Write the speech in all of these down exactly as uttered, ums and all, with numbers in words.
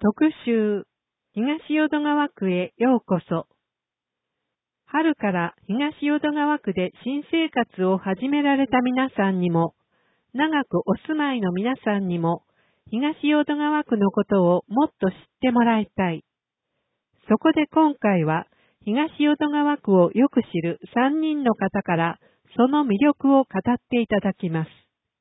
特集、東淀川区へようこそ。春から東淀川区で新生活を始められた皆さんにも、長くお住まいの皆さんにも、東淀川区のことをもっと知ってもらいたい。そこで今回は、東淀川区をよく知るさんにんの方から、その魅力を語っていただきます。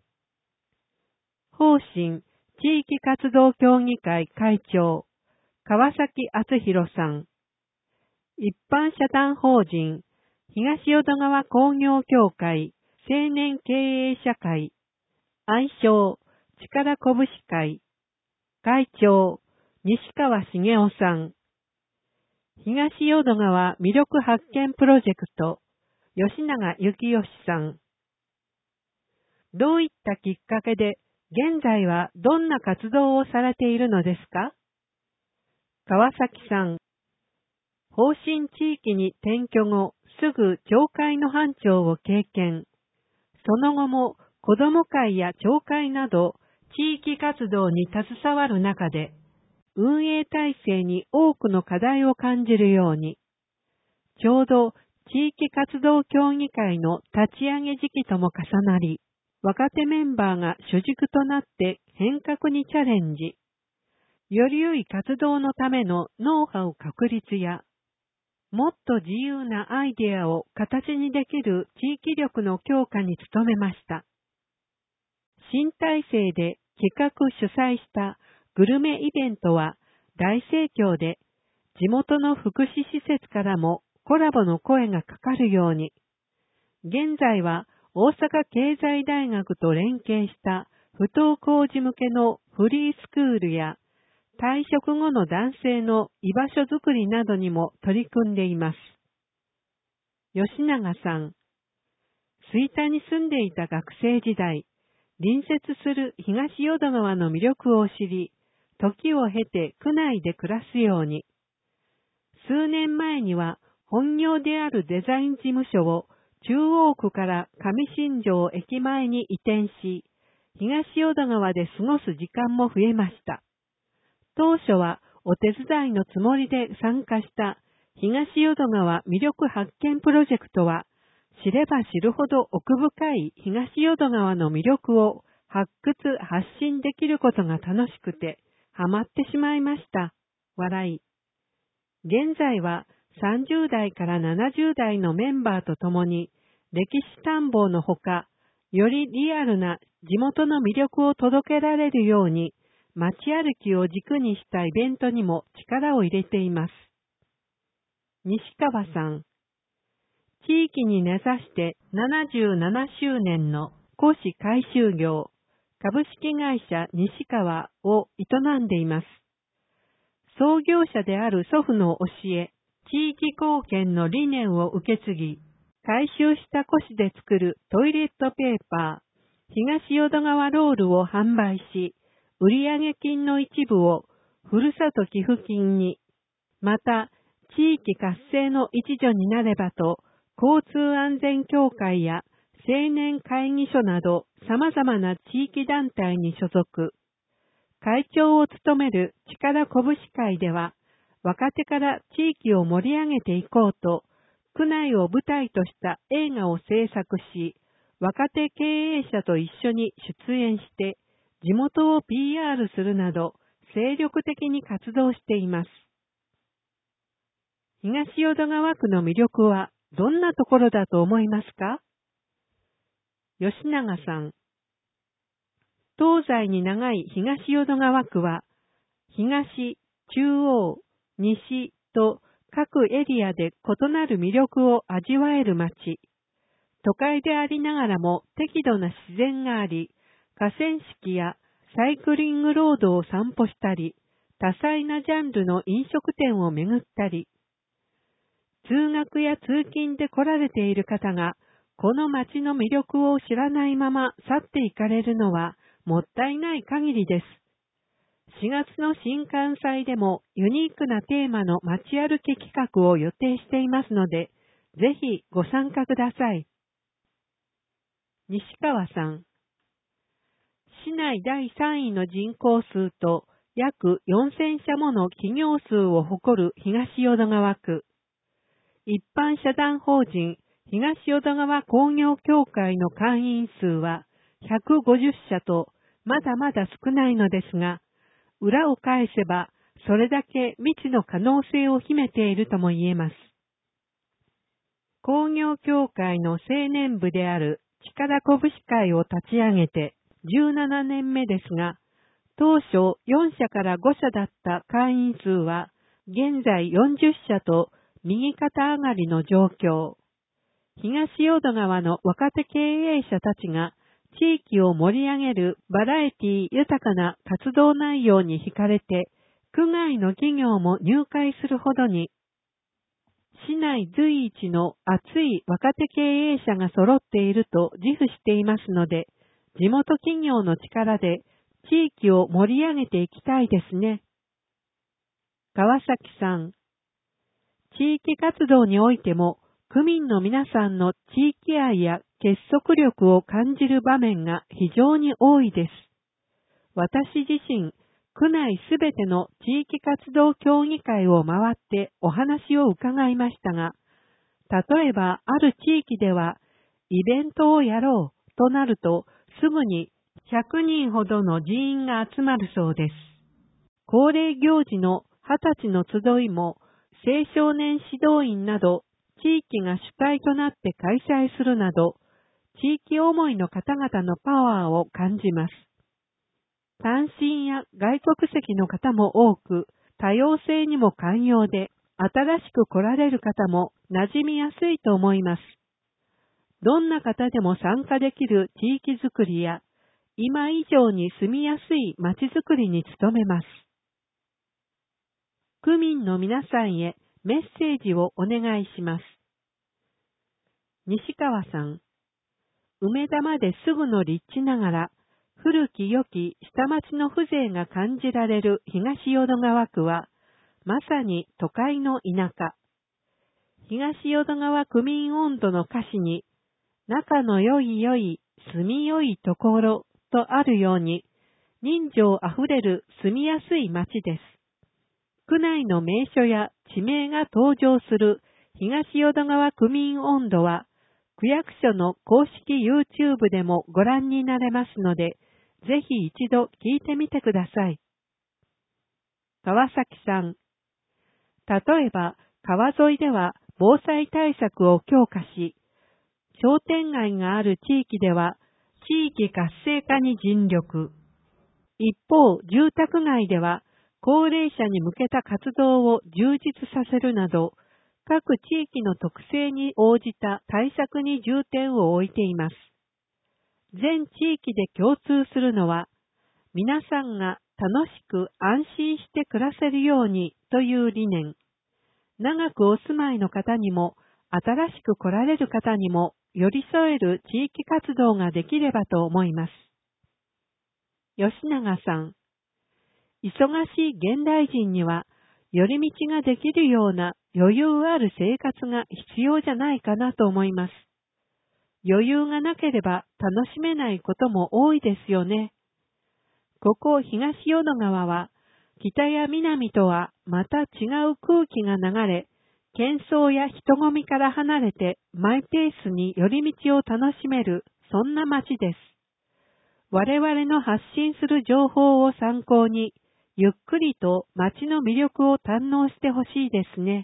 方針地域活動協議会会長、川崎敦弘さん。一般社団法人、東淀川工業協会青年経営者会、愛称、力拳会、会長、西川茂雄さん。東淀川魅力発見プロジェクト、吉永幸義さん。どういったきっかけで、現在はどんな活動をされているのですか？川崎さん。方針地域に転居後、すぐ町会の班長を経験。その後も子ども会や町会など地域活動に携わる中で、運営体制に多くの課題を感じるように、ちょうど地域活動協議会の立ち上げ時期とも重なり、若手メンバーが主軸となって変革にチャレンジ。より良い活動のためのノウハウ確立や、もっと自由なアイデアを形にできる地域力の強化に努めました。新体制で企画主催したグルメイベントは大盛況で、地元の福祉施設からもコラボの声がかかるように、現在は大阪経済大学と連携した不登校児向けのフリースクールや退職後の男性の居場所づくりなどにも取り組んでいます。吉永さん。吹田に住んでいた学生時代、隣接する東淀川の魅力を知り、時を経て区内で暮らすように。数年前には本業であるデザイン事務所を中央区から上新庄駅前に移転し、東淀川で過ごす時間も増えました。当初はお手伝いのつもりで参加した東淀川魅力発見プロジェクトは、知れば知るほど奥深い東淀川の魅力を発掘・発信できることが楽しくて、ハマってしまいました。笑い。現在はさんじゅう代からななじゅう代のメンバーと共に、歴史探訪のほか、よりリアルな地元の魅力を届けられるように、街歩きを軸にしたイベントにも力を入れています。西川さん。地域に根ざしてななじゅうななしゅうねんの古紙回収業株式会社西川を営んでいます。創業者である祖父の教え、地域貢献の理念を受け継ぎ、回収した古紙で作るトイレットペーパー、東淀川ロールを販売し、売上金の一部をふるさと寄付金に、また地域活性の一助になればと、交通安全協会や青年会議所など様々な地域団体に所属。会長を務める力拳会では、若手から地域を盛り上げていこうと、区内を舞台とした映画を制作し、若手経営者と一緒に出演して、地元を ピーアール するなど、精力的に活動しています。東淀川区の魅力はどんなところだと思いますか？吉永さん。東西に長い東淀川区は、東、中央、西と各エリアで異なる魅力を味わえる街。都会でありながらも適度な自然があり、河川敷やサイクリングロードを散歩したり、多彩なジャンルの飲食店を巡ったり、通学や通勤で来られている方が、この街の魅力を知らないまま去っていかれるのはもったいない限りです。しがつの新幹線でもユニークなテーマの街歩き企画を予定していますので、ぜひご参加ください。西川さん。市内だいさんいの人口数と約よんせんしゃもの企業数を誇る東淀川区。一般社団法人東淀川工業協会の会員数はひゃくごじゅっしゃとまだまだ少ないのですが、裏を返せばそれだけ未知の可能性を秘めているとも言えます。工業協会の青年部である力拳会を立ち上げてじゅうななねんめですが、当初よんしゃからごしゃだった会員数は現在よんじゅっしゃと右肩上がりの状況。東淀川の若手経営者たちが地域を盛り上げるバラエティ豊かな活動内容に惹かれて、区外の企業も入会するほどに、市内随一の熱い若手経営者が揃っていると自負していますので、地元企業の力で地域を盛り上げていきたいですね。川崎さん、地域活動においても、区民の皆さんの地域愛や結束力を感じる場面が非常に多いです。私自身、区内すべての地域活動協議会を回ってお話を伺いましたが、例えばある地域では、イベントをやろうとなると、すぐにひゃくにんほどの人員が集まるそうです。恒例行事のはたちの集いも、青少年指導員など、地域が主体となって開催するなど、地域思いの方々のパワーを感じます。単身や外国籍の方も多く、多様性にも寛容で、新しく来られる方も馴染みやすいと思います。どんな方でも参加できる地域づくりや、今以上に住みやすい街づくりに努めます。区民の皆さんへメッセージをお願いします。西川さん、梅田まですぐの立地ながら、古き良き下町の風情が感じられる東淀川区は、まさに都会の田舎。東淀川区民音頭の歌詞に、仲の良い良い、住み良いところとあるように、人情あふれる住みやすい町です。区内の名所や地名が登場する東淀川区民音頭は、区役所の公式 YouTube でもご覧になれますので、ぜひ一度聞いてみてください。川崎さん、例えば川沿いでは防災対策を強化し、商店街がある地域では地域活性化に尽力。一方、住宅街では高齢者に向けた活動を充実させるなど、各地域の特性に応じた対策に重点を置いています。全地域で共通するのは、皆さんが楽しく安心して暮らせるようにという理念。長くお住まいの方にも、新しく来られる方にも寄り添える地域活動ができればと思います。吉永さん、忙しい現代人には、寄り道ができるような余裕ある生活が必要じゃないかなと思います。余裕がなければ楽しめないことも多いですよね。ここ東淀川は、北や南とはまた違う空気が流れ、喧騒や人混みから離れてマイペースに寄り道を楽しめる、そんな街です。我々の発信する情報を参考に、ゆっくりと街の魅力を堪能してほしいですね。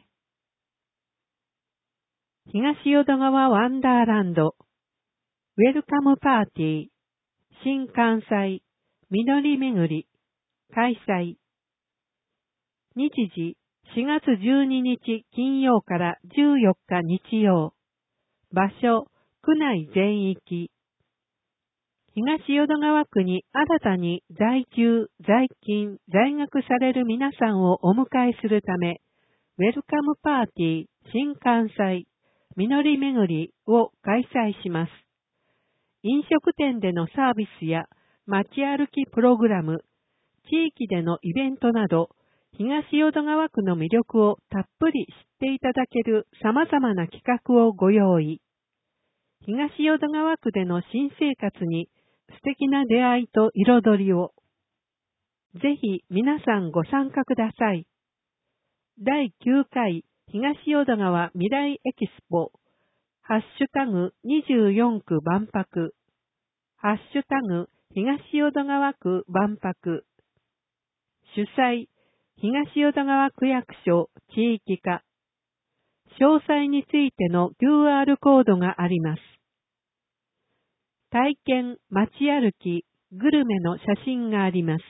東淀川ワンダーランド、ウェルカムパーティー、新関西、実りめぐり、開催。日時、しがつじゅうににち金曜からじゅうよっか日曜。場所、区内全域。東淀川区に新たに在住、在勤、在学される皆さんをお迎えするため、ウェルカムパーティー新関西、実りめぐりを開催します。飲食店でのサービスや街歩きプログラム、地域でのイベントなど、東淀川区の魅力をたっぷり知っていただける様々な企画をご用意。東淀川区での新生活に素敵な出会いと彩りを。 ぜひ皆さんご参加ください。だいきゅうかい東淀川未来エキスポ、ハッシュタグにじゅうよんく万博、ハッシュタグ東淀川区万博、主催、東淀川区役所地域課。詳細についての キューアール コードがあります。体験、街歩き、グルメの写真があります。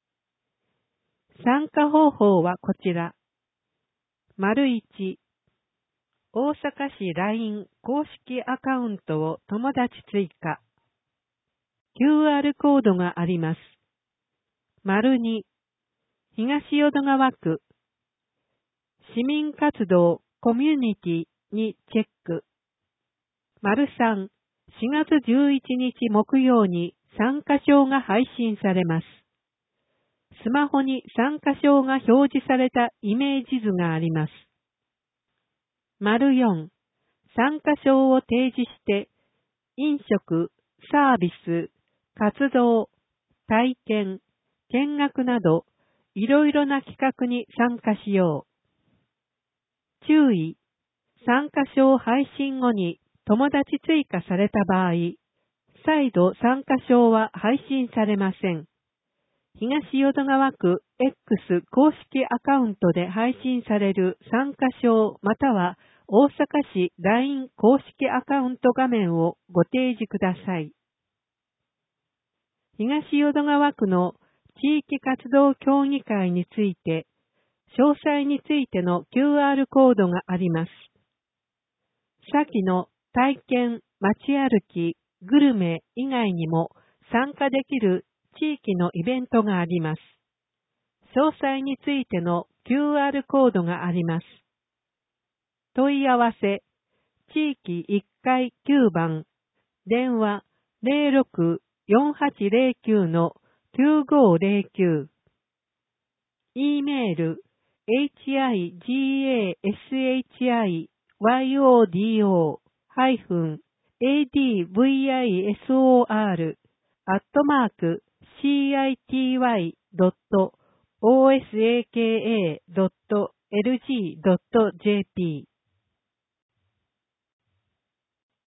参加方法はこちら。丸いち、大阪市 ライン 公式アカウントを友達追加。キューアール コードがあります。丸に、東淀川区、市民活動コミュニティにチェック。丸さん、しがつじゅういちにち木曜に参加証が配信されます。スマホに参加証が表示されたイメージ図があります。丸よん、参加証を提示して、飲食、サービス、活動、体験、見学など、いろいろな企画に参加しよう。注意、参加証配信後に友達追加された場合、再度参加証は配信されません。東淀川区 X 公式アカウントで配信される参加証または大阪市 ライン 公式アカウント画面をご提示ください。東淀川区の地域活動協議会について、詳細についての キューアール コードがあります。先の体験、街歩き、グルメ以外にも参加できる地域のイベントがあります。詳細についての キューアール コードがあります。問い合わせ、地域いっかいきゅうばん、電話 ゼロろく よんはちゼロきゅう のきゅうごゼロきゅう、E メール、higashiyodo-advisor アットマーク city.osaka.lg.jp